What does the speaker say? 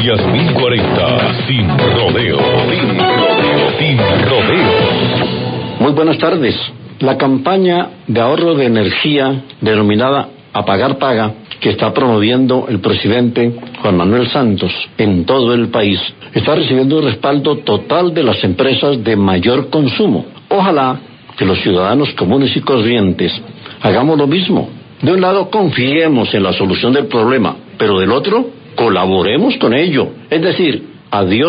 Noticias 1040, sin rodeo, sin rodeo, sin rodeo. Muy buenas tardes. La campaña de ahorro de energía denominada Apagar Paga, que está promoviendo el presidente Juan Manuel Santos en todo el país, está recibiendo un respaldo total de las empresas de mayor consumo. Ojalá que los ciudadanos comunes y corrientes hagamos lo mismo. De un lado, confiemos en la solución del problema, pero del otro, colaboremos con ello. Es decir, adiós